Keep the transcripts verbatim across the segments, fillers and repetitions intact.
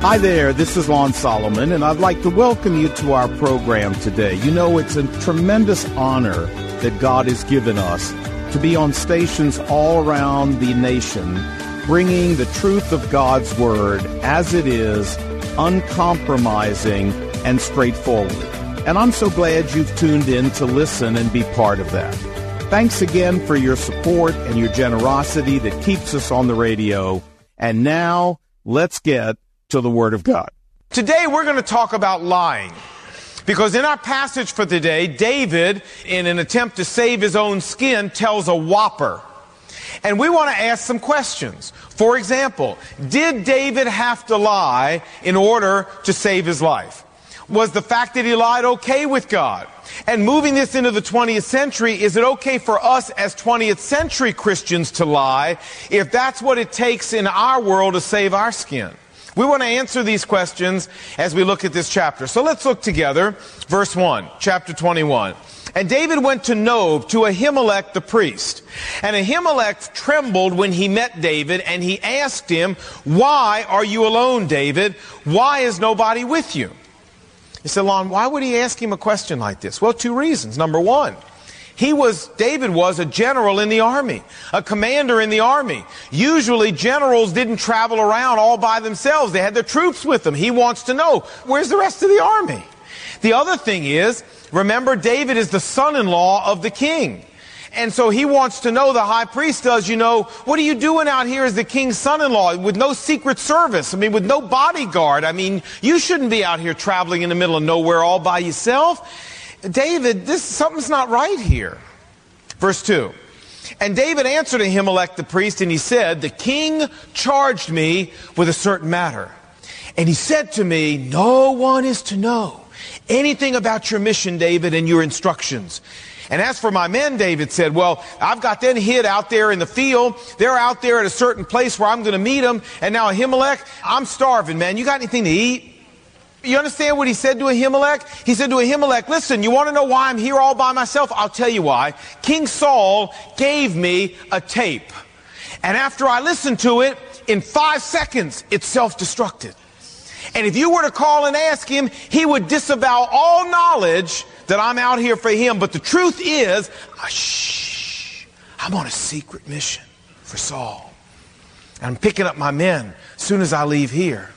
Hi there, this is Lon Solomon, and I'd like to welcome you to our program today. You know, it's a tremendous honor that God has given us to be on stations all around the nation, bringing the truth of God's Word as it is, uncompromising and straightforward. And I'm so glad you've tuned in to listen and be part of that. Thanks again for your support and your generosity that keeps us on the radio. And now, let's get to the Word of God. Today we're going to talk about lying. Because in our passage for today, David, in an attempt to save his own skin, tells a whopper. And we want to ask some questions. For example, did David have to lie in order to save his life? Was the fact that he lied okay with God? And moving this into the twentieth century, is it okay for us as twentieth century Christians to lie if that's what it takes in our world to save our skin? We want to answer these questions as we look at this chapter. So let's look together. Verse one, chapter twenty-one. And David went to Nob, to Ahimelech the priest. And Ahimelech trembled when he met David, and he asked him, "Why are you alone, David? Why is nobody with you?" He said, Lon, why would he ask him a question like this? Well, two reasons. Number one, He was, David was a general in the army, a commander in the army. Usually generals didn't travel around all by themselves. They had their troops with them. He wants to know, where's the rest of the army? The other thing is, remember, David is the son-in-law of the king. And so he wants to know, the high priest does, you know, what are you doing out here as the king's son-in-law with no secret service? I mean, with no bodyguard. I mean, you shouldn't be out here traveling in the middle of nowhere all by yourself. David, this something's not right here. Verse two. And David answered Ahimelech the priest, and he said, the king charged me with a certain matter. And he said to me, no one is to know anything about your mission, David, and your instructions. And as for my men, David said, well, I've got them hid out there in the field. They're out there at a certain place where I'm going to meet them. And now Ahimelech, I'm starving, man. You got anything to eat? You understand what he said to Ahimelech? He said to Ahimelech, listen, you want to know why I'm here all by myself? I'll tell you why. King Saul gave me a tape. And after I listened to it, in five seconds, it self-destructed. And if you were to call and ask him, he would disavow all knowledge that I'm out here for him. But the truth is, uh, shh, I'm on a secret mission for Saul. And I'm picking up my men as soon as I leave here.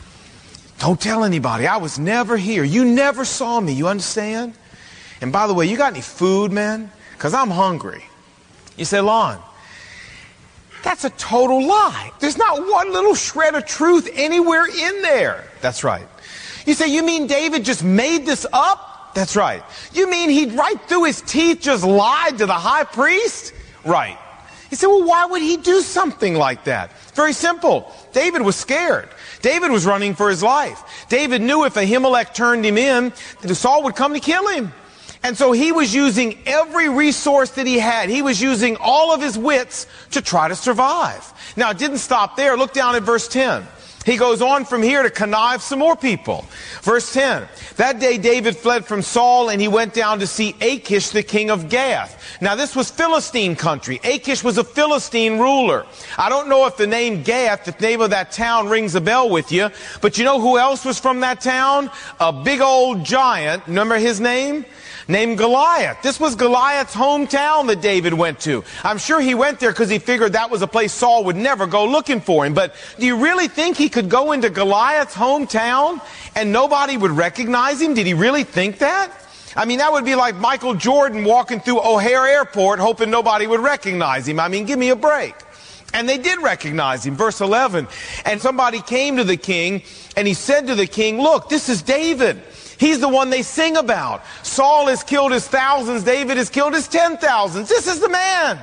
Don't tell anybody. I was never here. You never saw me. You understand? And by the way, you got any food, man? Because I'm hungry. You say, Lon, that's a total lie. There's not one little shred of truth anywhere in there. That's right. You say, you mean David just made this up? That's right. You mean he right through his teeth just lied to the high priest? Right. You say, well, why would he do something like that? Very simple. David was scared. David was running for his life. David knew if Ahimelech turned him in, Saul would come to kill him. And so he was using every resource that he had. He was using all of his wits to try to survive. Now, it didn't stop there. Look down at verse ten. He goes on from here to connive some more people. Verse ten. That day David fled from Saul, and he went down to see Achish, the king of Gath. Now this was Philistine country. Achish was a Philistine ruler. I don't know if the name Gath, the name of that town, rings a bell with you, but you know who else was from that town? A big old giant. Remember his name? Named Goliath. This was Goliath's hometown that David went to. I'm sure he went there because he figured that was a place Saul would never go looking for him. But do you really think he could go into Goliath's hometown and nobody would recognize him? Did he really think that? I mean, that would be like Michael Jordan walking through O'Hare Airport hoping nobody would recognize him. I mean, give me a break. And they did recognize him. Verse eleven. And somebody came to the king, and he said to the king, look, this is David. He's the one they sing about. Saul has killed his thousands. David has killed his ten thousands. This is the man.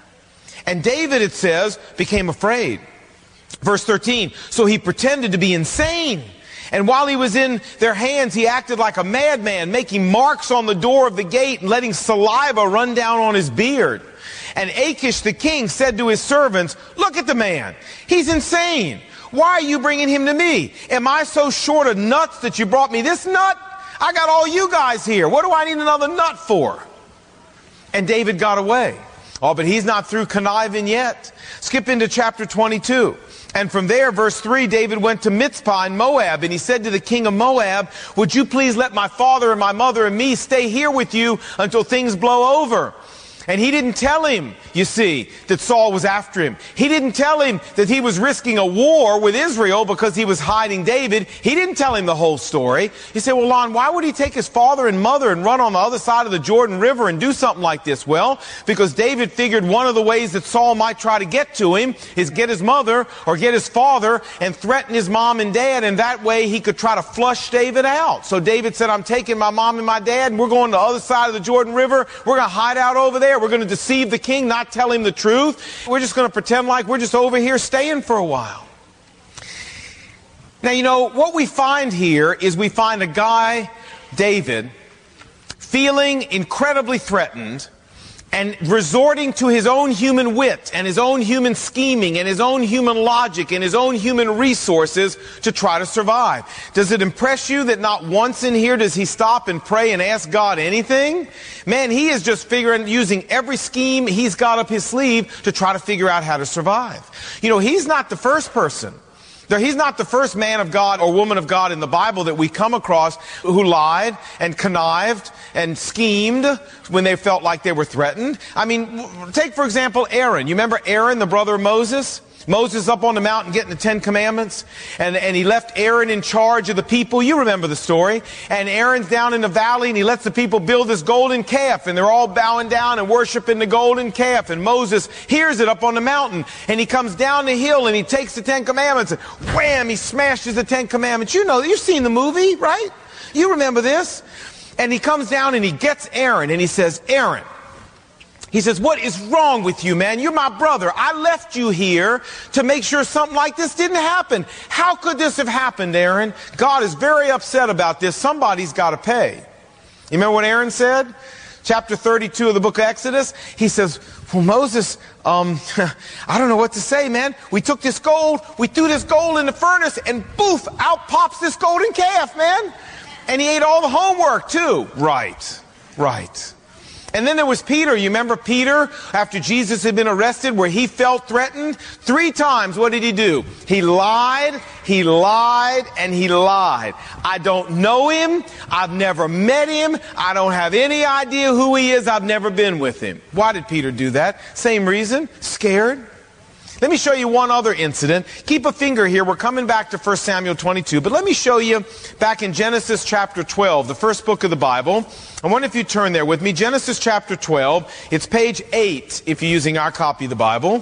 And David, it says, became afraid. Verse thirteen. So he pretended to be insane. And while he was in their hands, he acted like a madman, making marks on the door of the gate and letting saliva run down on his beard. And Achish the king said to his servants, look at the man. He's insane. Why are you bringing him to me? Am I so short of nuts that you brought me this nut? I got all you guys here. What do I need another nut for? And David got away. Oh, but he's not through conniving yet. Skip into chapter twenty-two. And from there, verse three, David went to Mizpah in Moab, and he said to the king of Moab, would you please let my father and my mother and me stay here with you until things blow over? And he didn't tell him, you see, that Saul was after him. He didn't tell him that he was risking a war with Israel because he was hiding David. He didn't tell him the whole story. He said, well, Lon, why would he take his father and mother and run on the other side of the Jordan River and do something like this? Well, because David figured one of the ways that Saul might try to get to him is get his mother or get his father and threaten his mom and dad, and that way he could try to flush David out. So David said, I'm taking my mom and my dad, and we're going to the other side of the Jordan River. We're going to hide out over there. We're going to deceive the king, not tell him the truth. We're just going to pretend like we're just over here staying for a while. Now, you know, what we find here is we find a guy, David, feeling incredibly threatened and resorting to his own human wit and his own human scheming and his own human logic and his own human resources to try to survive. Does it impress you that not once in here does he stop and pray and ask God anything? Man, he is just figuring, using every scheme he's got up his sleeve to try to figure out how to survive. You know, he's not the first person. He's not the first man of God or woman of God in the Bible that we come across who lied and connived and schemed when they felt like they were threatened. I mean, take, for example, Aaron. You remember Aaron, the brother of Moses? Moses up on the mountain getting the Ten Commandments, and, and he left Aaron in charge of the people. You remember the story. And Aaron's down in the valley, and he lets the people build this golden calf, and they're all bowing down and worshiping the golden calf. And Moses hears it up on the mountain, and he comes down the hill, and he takes the Ten Commandments, and wham, he smashes the Ten Commandments. You know, you've seen the movie, right? You remember this. And he comes down, and he gets Aaron, and he says, Aaron, he says, what is wrong with you, man? You're my brother. I left you here to make sure something like this didn't happen. How could this have happened, Aaron? God is very upset about this. Somebody's got to pay. You remember what Aaron said? Chapter thirty-two of the book of Exodus. He says, well, Moses, um, I don't know what to say, man. We took this gold, we threw this gold in the furnace, and poof, out pops this golden calf, man. And he ate all the homework, too. Right, right. And then there was Peter. You remember Peter, after Jesus had been arrested, where he felt threatened? Three times, what did he do? He lied, he lied, and he lied. I don't know him. I've never met him. I don't have any idea who he is. I've never been with him. Why did Peter do that? Same reason, scared. Let me show you one other incident. Keep a finger here. We're coming back to First Samuel twenty-two. But let me show you back in Genesis chapter twelve, the first book of the Bible. I wonder if you turn there with me. Genesis chapter twelve. It's page eight if you're using our copy of the Bible.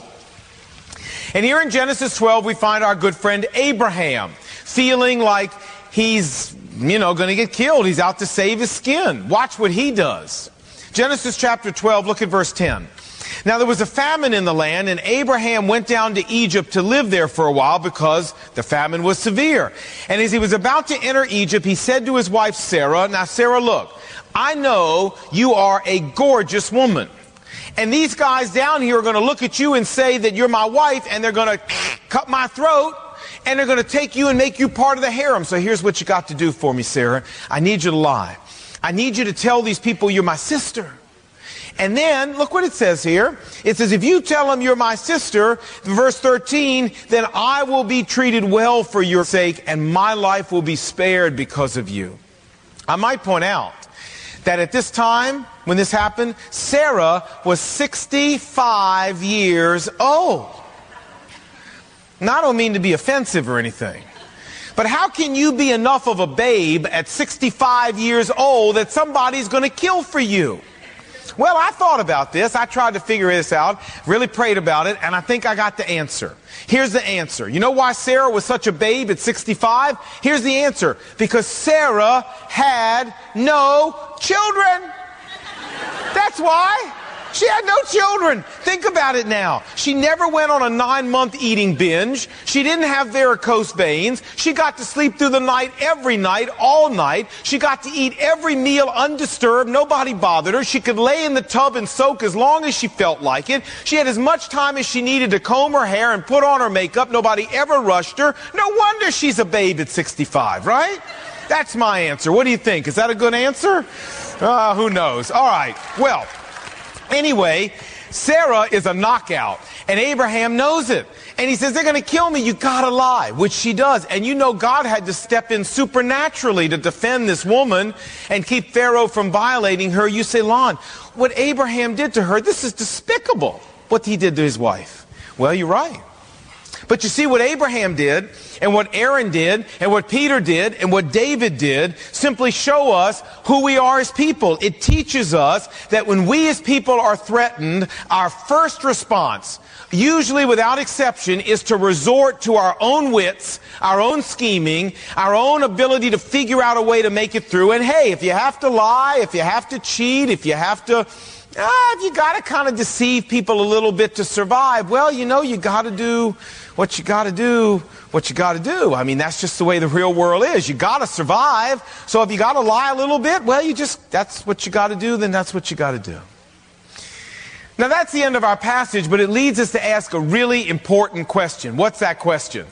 And here in Genesis twelve, we find our good friend Abraham feeling like he's, you know, going to get killed. He's out to save his skin. Watch what he does. Genesis chapter twelve, look at verse ten. Now there was a famine in the land, and Abraham went down to Egypt to live there for a while because the famine was severe. And as he was about to enter Egypt, he said to his wife Sarah, now Sarah, look, I know you are a gorgeous woman. And these guys down here are going to look at you and say that you're my wife, and they're going to cut my throat, and they're going to take you and make you part of the harem. So here's what you got to do for me, Sarah. I need you to lie. I need you to tell these people you're my sister. And then, look what it says here. It says, if you tell them you're my sister, verse thirteen, then I will be treated well for your sake, and my life will be spared because of you. I might point out that at this time, when this happened, Sarah was sixty-five years old. Now, I don't mean to be offensive or anything, but how can you be enough of a babe at sixty-five years old that somebody's going to kill for you? Well, I thought about this. I tried to figure this out, really prayed about it, and I think I got the answer. Here's the answer. You know why Sarah was such a babe at sixty-five? Here's the answer. Because Sarah had no children. That's why. She had no children. Think about it now. She never went on a nine-month eating binge. She didn't have varicose veins. She got to sleep through the night every night, all night. She got to eat every meal undisturbed. Nobody bothered her. She could lay in the tub and soak as long as she felt like it. She had as much time as she needed to comb her hair and put on her makeup. Nobody ever rushed her. No wonder she's a babe at sixty-five, right? That's my answer. What do you think? Is that a good answer? Uh, who knows? All right. Well, anyway, Sarah is a knockout, and Abraham knows it. And he says, they're going to kill me. You got to lie, which she does. And you know God had to step in supernaturally to defend this woman and keep Pharaoh from violating her. You say, Lon, what Abraham did to her, this is despicable, what he did to his wife. Well, you're right. But you see, what Abraham did, and what Aaron did, and what Peter did, and what David did, simply show us who we are as people. It teaches us that when we as people are threatened, our first response, usually without exception, is to resort to our own wits, our own scheming, our own ability to figure out a way to make it through. And hey, if you have to lie, if you have to cheat, if you have to... Ah, if you got to kind of deceive people a little bit to survive, well, you know, you got to do what you got to do, what you got to do. I mean, that's just the way the real world is. You got to survive. So if you got to lie a little bit, well, you just, that's what you got to do, then that's what you got to do. Now, that's the end of our passage, but it leads us to ask a really important question. What's that question?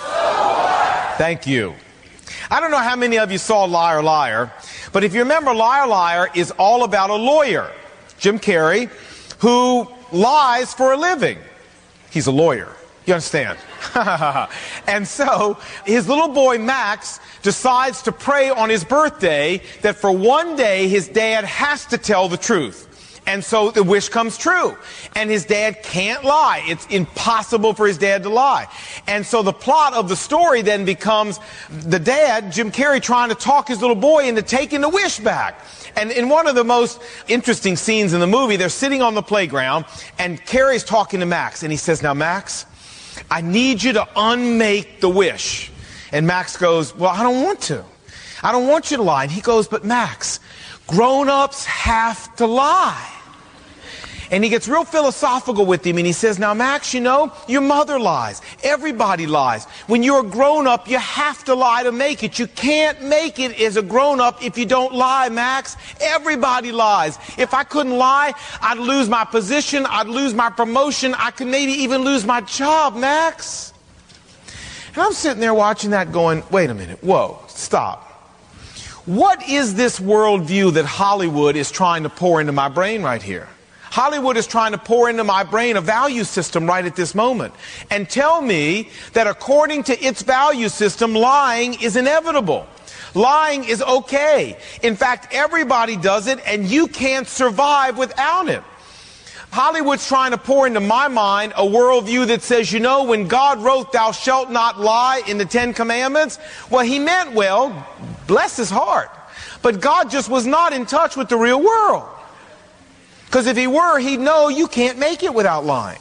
Thank you. I don't know how many of you saw Liar, Liar, but if you remember, Liar, Liar is all about a lawyer, Jim Carrey, who lies for a living. He's a lawyer. You understand? And so his little boy Max decides to pray on his birthday that for one day his dad has to tell the truth. And so the wish comes true. And his dad can't lie. It's impossible for his dad to lie. And so the plot of the story then becomes the dad, Jim Carrey, trying to talk his little boy into taking the wish back. And in one of the most interesting scenes in the movie, they're sitting on the playground, and Carrey's talking to Max, and he says, now, Max, I need you to unmake the wish. And Max goes, well, I don't want to. I don't want you to lie. And he goes, but Max, grown-ups have to lie. And he gets real philosophical with him, and he says, now, Max, you know, your mother lies. Everybody lies. When you're a grown-up, you have to lie to make it. You can't make it as a grown-up if you don't lie, Max. Everybody lies. If I couldn't lie, I'd lose my position. I'd lose my promotion. I could maybe even lose my job, Max. And I'm sitting there watching that going, wait a minute. Whoa, stop. What is this worldview that Hollywood is trying to pour into my brain right here? Hollywood is trying to pour into my brain a value system right at this moment and tell me that according to its value system, lying is inevitable. Lying is okay. In fact, everybody does it, and you can't survive without it. Hollywood's trying to pour into my mind a worldview that says, you know, when God wrote thou shalt not lie in the Ten Commandments, well, he meant well, bless his heart. But God just was not in touch with the real world. Because if he were, he'd know you can't make it without lying.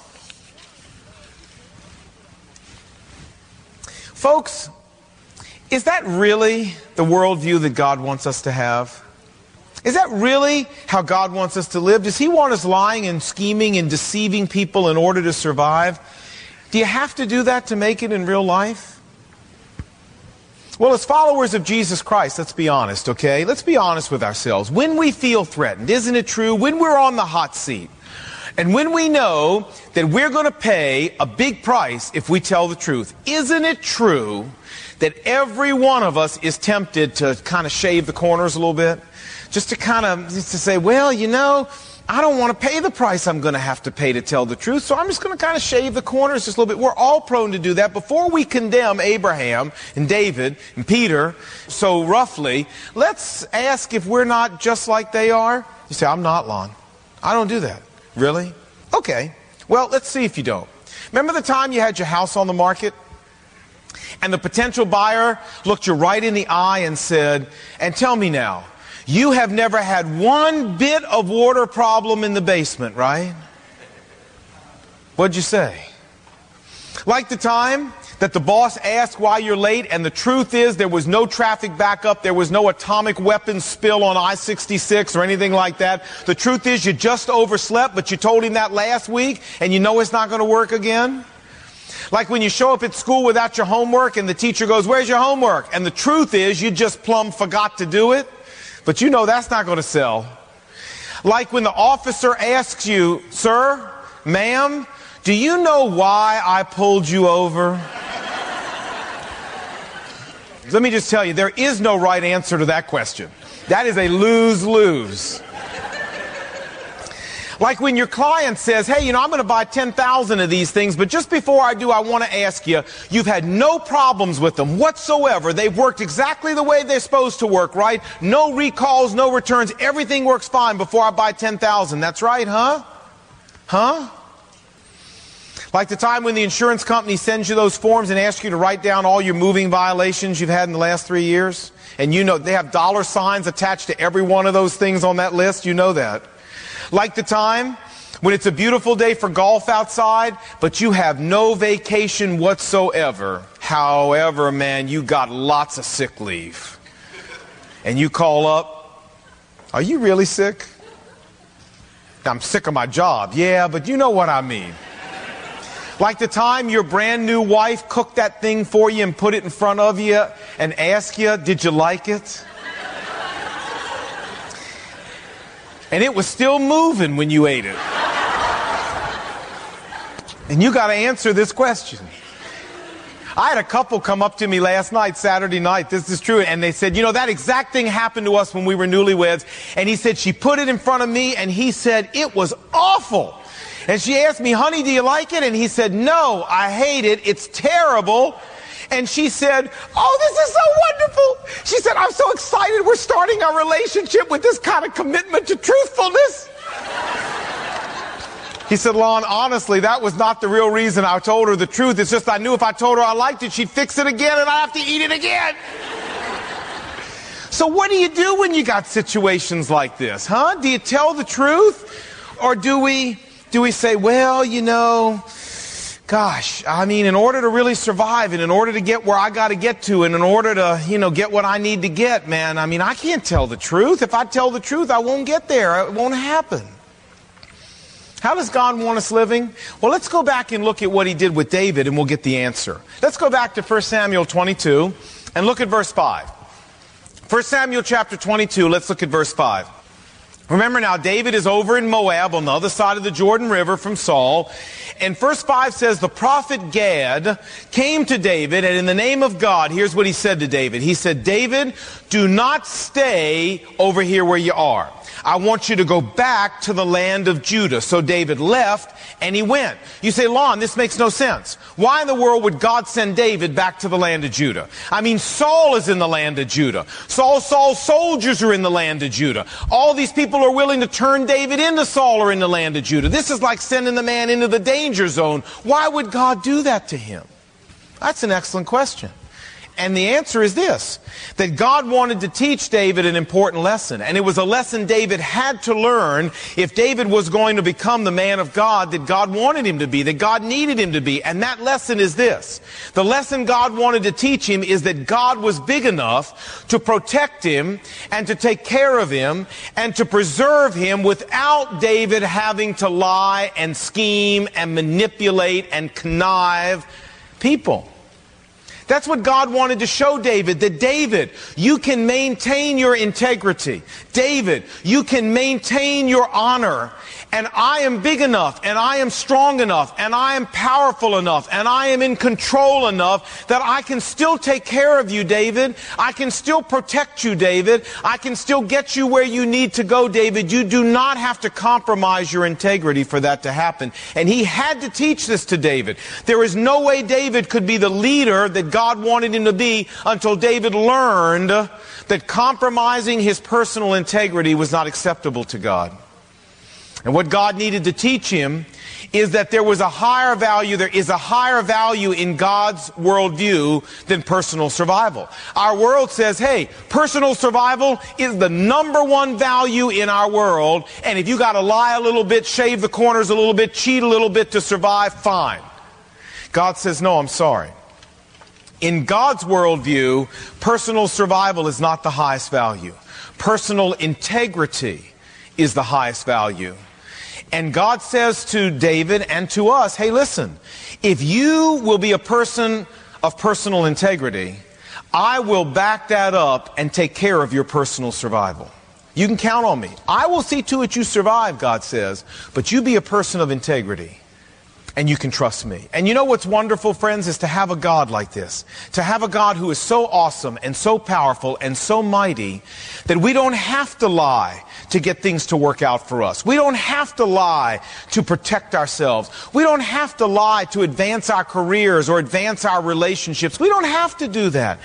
Folks, is that really the worldview that God wants us to have? Is that really how God wants us to live? Does he want us lying and scheming and deceiving people in order to survive? Do you have to do that to make it in real life? Well, as followers of Jesus Christ, let's be honest, okay? Let's be honest with ourselves. When we feel threatened, isn't it true? When we're on the hot seat, and when we know that we're going to pay a big price if we tell the truth, isn't it true that every one of us is tempted to kind of shave the corners a little bit? Just to kind of, just to say, well, you know, I don't want to pay the price I'm going to have to pay to tell the truth, so I'm just going to kind of shave the corners just a little bit. We're all prone to do that. Before we condemn Abraham and David and Peter so roughly, let's ask if we're not just like they are. You say, I'm not, Lon. I don't do that. Really? Okay. Well, let's see if you don't. Remember the time you had your house on the market? And the potential buyer looked you right in the eye and said, and tell me now, you have never had one bit of water problem in the basement, right? What'd you say? Like the time that the boss asked why you're late, and the truth is there was no traffic backup, there was no atomic weapons spill on I sixty-six or anything like that. The truth is you just overslept, but you told him that last week, and you know it's not going to work again. Like when you show up at school without your homework, and the teacher goes, where's your homework? And the truth is you just plumb forgot to do it. But you know that's not going to sell. Like when the officer asks you, sir, ma'am, do you know why I pulled you over? Let me just tell you, there is no right answer to that question. That is a lose-lose. Like when your client says, hey, you know, I'm going to buy ten thousand of these things, but just before I do, I want to ask you, you've had no problems with them whatsoever. They've worked exactly the way they're supposed to work, right? No recalls, no returns. Everything works fine before I buy ten thousand. That's right, huh? Huh? Like the time when the insurance company sends you those forms and asks you to write down all your moving violations you've had in the last three years. And you know, they have dollar signs attached to every one of those things on that list. You know that. Like the time when it's a beautiful day for golf outside, but you have no vacation whatsoever. However, man, you got lots of sick leave. And you call up, are you really sick? I'm sick of my job. Yeah, but you know what I mean. Like the time your brand new wife cooked that thing for you and put it in front of you and asked you, did you like it? And it was still moving when you ate it. And you got to answer this question. I had a couple come up to me last night, Saturday night, this is true, and they said, you know, that exact thing happened to us when we were newlyweds. And he said, she put it in front of me, and he said, it was awful. And she asked me, honey, do you like it? And he said, no, I hate it. It's terrible. And she said, oh, this is so wonderful. She said, I'm so excited we're starting our relationship with this kind of commitment to truthfulness. He said, Lon, honestly, that was not the real reason I told her the truth. It's just I knew if I told her I liked it, she'd fix it again and I'd have to eat it again. So what do you do when you got situations like this, huh? Do you tell the truth? Or do we, do we say, well, you know, gosh, I mean, in order to really survive and in order to get where I got to get to and in order to, you know, get what I need to get, man, I mean, I can't tell the truth. If I tell the truth, I won't get there. It won't happen. How does God want us living? Well, let's go back and look at what he did with David and we'll get the answer. Let's go back to First Samuel twenty-two and look at verse five. First Samuel chapter twenty-two, let's look at verse five. Remember now, David is over in Moab on the other side of the Jordan River from Saul. And verse five says, the prophet Gad came to David, and in the name of God, here's what he said to David. He said, David, do not stay over here where you are. I want you to go back to the land of Judah. So David left and he went. You say, Lon, this makes no sense. Why in the world would God send David back to the land of Judah? I mean, Saul is in the land of Judah. Saul, Saul's soldiers are in the land of Judah. All these people are willing to turn David into Saul are in the land of Judah. This is like sending the man into the danger zone. Why would God do that to him? That's an excellent question. And the answer is this, that God wanted to teach David an important lesson. And it was a lesson David had to learn if David was going to become the man of God that God wanted him to be, that God needed him to be. And that lesson is this. The lesson God wanted to teach him is that God was big enough to protect him and to take care of him and to preserve him without David having to lie and scheme and manipulate and connive people. That's what God wanted to show David, that David, you can maintain your integrity. David, you can maintain your honor. And I am big enough, and I am strong enough, and I am powerful enough, and I am in control enough that I can still take care of you, David. I can still protect you, David. I can still get you where you need to go, David. You do not have to compromise your integrity for that to happen. And he had to teach this to David. There is no way David could be the leader that God wanted him to be until David learned that compromising his personal integrity was not acceptable to God. And what God needed to teach him is that there was a higher value, there is a higher value in God's worldview than personal survival. Our world says, hey, personal survival is the number one value in our world, and if you got to lie a little bit, shave the corners a little bit, cheat a little bit to survive, fine. God says, no, I'm sorry. In God's worldview, personal survival is not the highest value. Personal integrity is the highest value. And God says to David and to us, hey, listen, if you will be a person of personal integrity, I will back that up and take care of your personal survival. You can count on me. I will see to it you survive, God says, but you be a person of integrity. And you can trust me. And you know what's wonderful, friends, is to have a God like this. To have a God who is so awesome and so powerful and so mighty that we don't have to lie to get things to work out for us. We don't have to lie to protect ourselves. We don't have to lie to advance our careers or advance our relationships. We don't have to do that.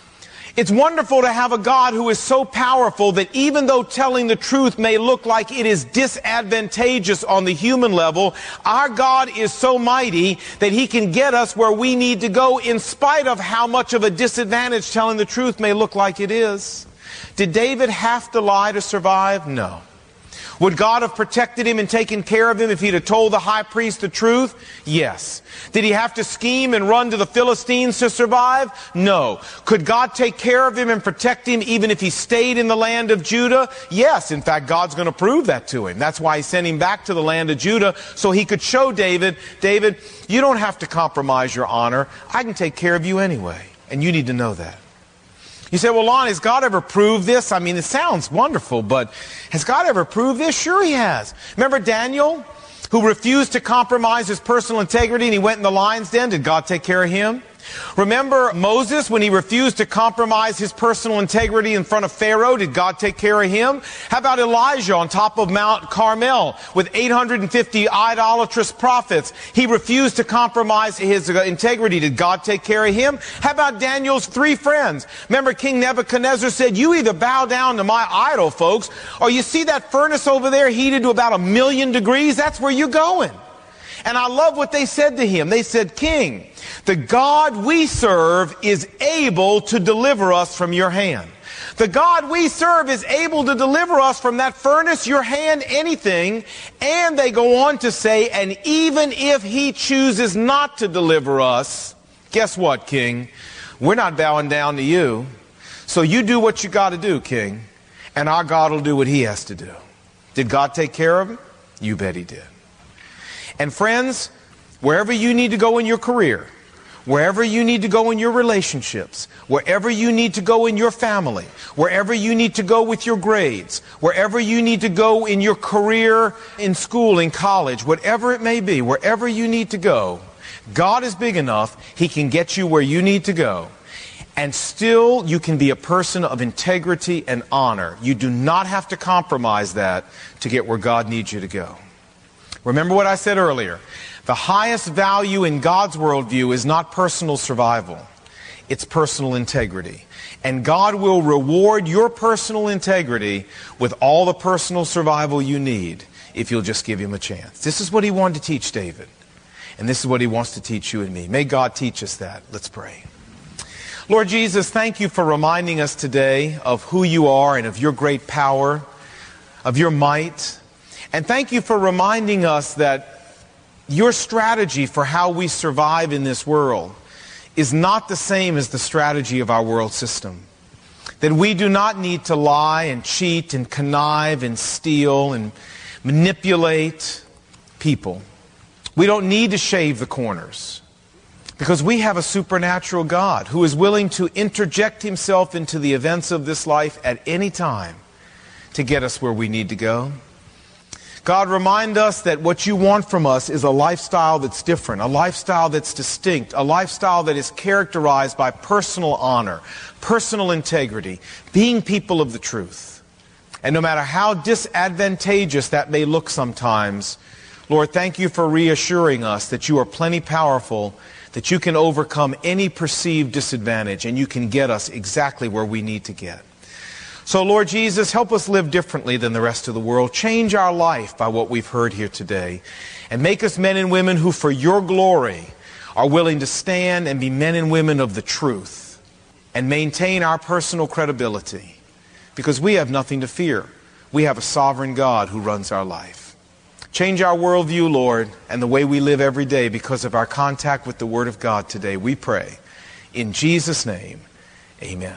It's wonderful to have a God who is so powerful that even though telling the truth may look like it is disadvantageous on the human level, our God is so mighty that He can get us where we need to go in spite of how much of a disadvantage telling the truth may look like it is. Did David have to lie to survive? No. Would God have protected him and taken care of him if he'd have told the high priest the truth? Yes. Did he have to scheme and run to the Philistines to survive? No. Could God take care of him and protect him even if he stayed in the land of Judah? Yes. In fact, God's going to prove that to him. That's why He sent him back to the land of Judah, so He could show David, David, you don't have to compromise your honor. I can take care of you anyway. And you need to know that. You say, well, Lon, has God ever proved this? I mean, it sounds wonderful, but has God ever proved this? Sure He has. Remember Daniel, who refused to compromise his personal integrity and he went in the lion's den? Did God take care of him? Remember Moses, when he refused to compromise his personal integrity in front of Pharaoh? Did God take care of him? How about Elijah on top of Mount Carmel with eight hundred fifty idolatrous prophets? He refused to compromise his integrity. Did God take care of him? How about Daniel's three friends? Remember King Nebuchadnezzar said, you either bow down to my idol, folks, or you see that furnace over there heated to about a million degrees? That's where you're going. And I love what they said to him. They said, King, the God we serve is able to deliver us from your hand. The God we serve is able to deliver us from that furnace, your hand, anything. And they go on to say, and even if He chooses not to deliver us, guess what, King? We're not bowing down to you. So you do what you got to do, King. And our God will do what He has to do. Did God take care of him? You bet He did. And friends, wherever you need to go in your career, wherever you need to go in your relationships, wherever you need to go in your family, wherever you need to go with your grades, wherever you need to go in your career, in school, in college, whatever it may be, wherever you need to go, God is big enough, He can get you where you need to go. And still, you can be a person of integrity and honor. You do not have to compromise that to get where God needs you to go. Remember what I said earlier. The highest value in God's worldview is not personal survival. It's personal integrity. And God will reward your personal integrity with all the personal survival you need if you'll just give Him a chance. This is what He wanted to teach David. And this is what He wants to teach you and me. May God teach us that. Let's pray. Lord Jesus, thank You for reminding us today of who You are and of Your great power, of Your might. And thank You for reminding us that Your strategy for how we survive in this world is not the same as the strategy of our world system. That we do not need to lie and cheat and connive and steal and manipulate people. We don't need to shave the corners because we have a supernatural God who is willing to interject Himself into the events of this life at any time to get us where we need to go. God, remind us that what You want from us is a lifestyle that's different, a lifestyle that's distinct, a lifestyle that is characterized by personal honor, personal integrity, being people of the truth. And no matter how disadvantageous that may look sometimes, Lord, thank You for reassuring us that You are plenty powerful, that You can overcome any perceived disadvantage and You can get us exactly where we need to get. So, Lord Jesus, help us live differently than the rest of the world. Change our life by what we've heard here today. And make us men and women who, for Your glory, are willing to stand and be men and women of the truth and maintain our personal credibility. Because we have nothing to fear. We have a sovereign God who runs our life. Change our worldview, Lord, and the way we live every day because of our contact with the Word of God today. We pray. In Jesus' name, amen.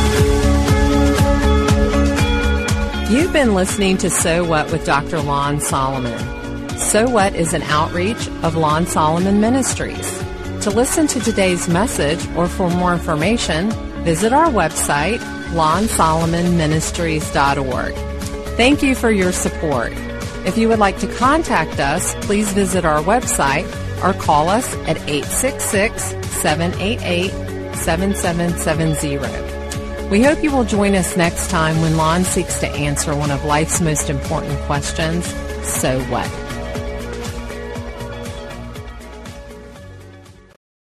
You've been listening to So What with Doctor Lon Solomon. So What is an outreach of Lon Solomon Ministries. To listen to today's message or for more information, visit our website, lon solomon ministries dot org. Thank you for your support. If you would like to contact us, please visit our website or call us at eight six six, seven eight eight, seven seven seven zero. We hope you will join us next time when Lon seeks to answer one of life's most important questions, so what?